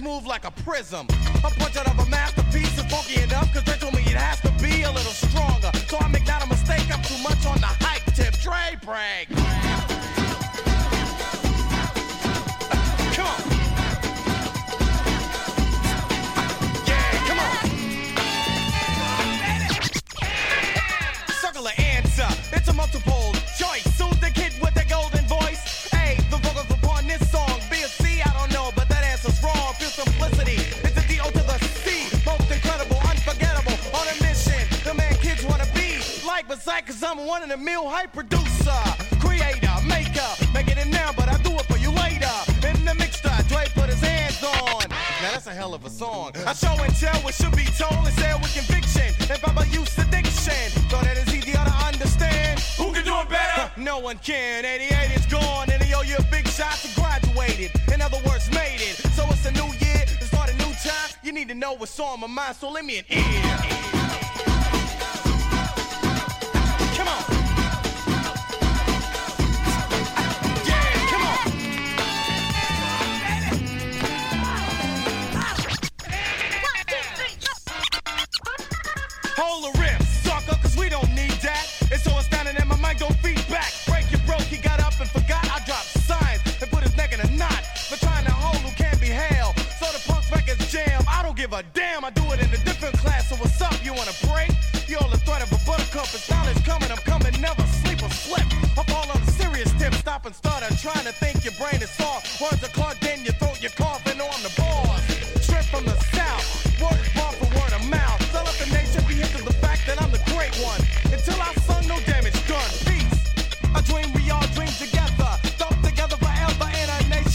smooth like a prism. A portrait of a masterpiece is funky enough, cause they told me it has to be a little stronger. So I make not a mistake, I'm too much on the hype tip. Dre break. Come on. Yeah, come on. Circle of answer. It's a multiple choice. Soon the kid with the golden voice. Hey, the vocals upon this song. B or C, I don't know, but that answer's wrong. Pure simplicity. It's a D-O to the C. Most incredible, unforgettable. On a mission. The man kids wanna be like Beside, cause I'm one in a mill hype producer. Creator, maker. Making it now, but I do it for you later. In the mixer, Dre put his hands on. Now that's a hell of a song. I show and tell what should be told and say with conviction. If I'm a use addiction, so that it's easier to understand. Who can do it better? No one can. 88 is gone, and they owe you a big shot to graduated. In other words, made it. So it's a new year, it's not a new time. You need to know what's on my mind, so let me an ear. Come on. Yeah, come on. Hold the riff, sucker, cause we don't need that. It's so astounding that my mind don't feedback. Break it broke, he got up and forgot. I dropped signs and put his neck in a knot for trying to hold who can't be held. So the punk records jam, I don't give a damn. I do it in a different class, so what's up, you wanna break? You're all the threat of a buttercup, it's knowledge coming, I'm coming, never sleep or slip. I fall on a serious tip, stop and stutter, trying to think your brain is soft. Words are Clark